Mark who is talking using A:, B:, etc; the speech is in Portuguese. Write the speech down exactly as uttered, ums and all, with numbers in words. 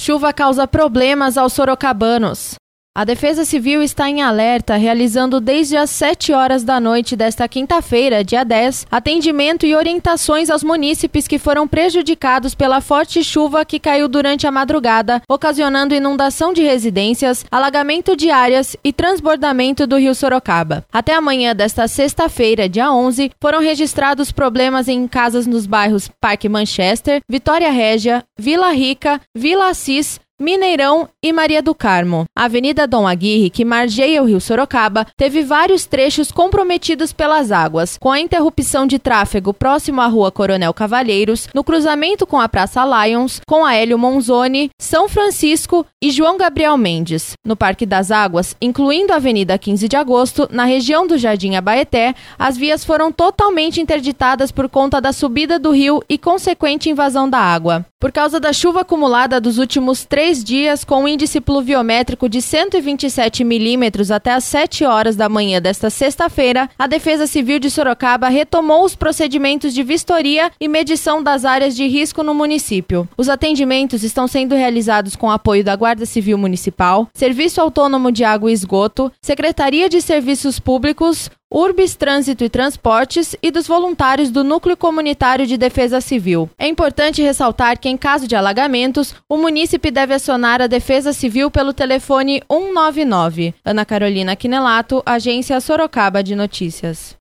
A: Chuva causa problemas aos sorocabanos. A Defesa Civil está em alerta, realizando desde as sete horas da noite desta quinta-feira, dia dez, atendimento e orientações aos munícipes que foram prejudicados pela forte chuva que caiu durante a madrugada, ocasionando inundação de residências, alagamento de áreas e transbordamento do rio Sorocaba. Até amanhã desta sexta-feira, dia onze, foram registrados problemas em casas nos bairros Parque Manchester, Vitória Régia, Vila Rica, Vila Assis, Mineirão e Maria do Carmo. A Avenida Dom Aguirre, que margeia o rio Sorocaba, teve vários trechos comprometidos pelas águas, com a interrupção de tráfego próximo à Rua Coronel Cavalheiros, no cruzamento com a Praça Lions, com a Hélio Monzoni, São Francisco e João Gabriel Mendes. No Parque das Águas, incluindo a Avenida quinze de agosto, na região do Jardim Abaeté, as vias foram totalmente interditadas por conta da subida do rio e consequente invasão da água. Por causa da chuva acumulada dos últimos três dias, com um índice pluviométrico de cento e vinte e sete milímetros até às sete horas da manhã desta sexta-feira, a Defesa Civil de Sorocaba retomou os procedimentos de vistoria e medição das áreas de risco no município. Os atendimentos estão sendo realizados com apoio da Guarda Civil Municipal, Serviço Autônomo de Água e Esgoto, Secretaria de Serviços Públicos, Urbis Trânsito e Transportes e dos voluntários do Núcleo Comunitário de Defesa Civil. É importante ressaltar que, em caso de alagamentos, o munícipe deve acionar a Defesa Civil pelo telefone um nove nove. Ana Carolina Quinelato, Agência Sorocaba de Notícias.